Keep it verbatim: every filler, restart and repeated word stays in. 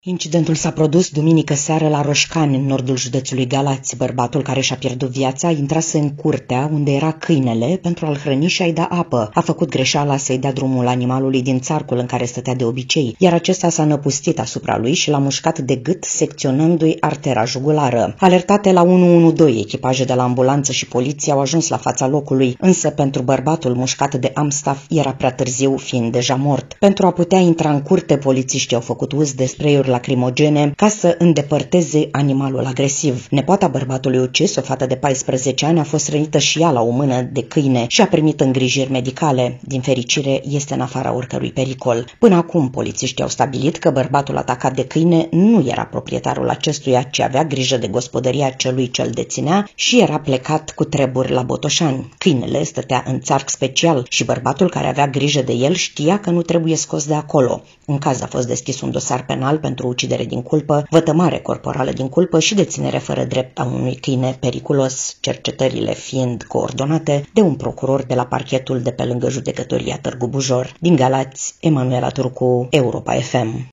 Incidentul s-a produs duminică seară la Roșcani, în nordul județului Galați. Bărbatul care și-a pierdut viața intrase în curtea unde era câinele pentru a-l hrăni și a-i da apă. A făcut greșeala să-i dea drumul animalului din țarcul în care stătea de obicei, iar acesta s-a năpustit asupra lui și l-a mușcat de gât, secționându-i artera jugulară. Alertate la unu unu doi, echipaje de la ambulanță și poliție au ajuns la fața locului, însă pentru bărbatul mușcat de Amstaff era prea târziu, fiind deja mort. Pentru a putea intra în curte, polițiștii au făcut uz de spray-uri lacrimogene ca să îndepărteze animalul agresiv. Nepoata bărbatului ucis, o fată de paisprezece ani, a fost rănită și ea la o mână de câine și a primit îngrijiri medicale. Din fericire, este în afara oricărui pericol. Până acum, polițiștii au stabilit că bărbatul atacat de câine nu era proprietarul acestuia, ci avea grijă de gospodăria celui ce îl deținea și era plecat cu treburi la Botoșani. Câinele stătea în țarc special și bărbatul care avea grijă de el știa că nu trebuie scos de acolo. În caz a fost deschis un dosar penal pentru ucidere din culpă, vătămare corporală din culpă și deținere fără drept a unui câine periculos, cercetările fiind coordonate de un procuror de la parchetul de pe lângă judecătoria Târgu Bujor. Din Galați, Emanuela Turcu, Europa F M.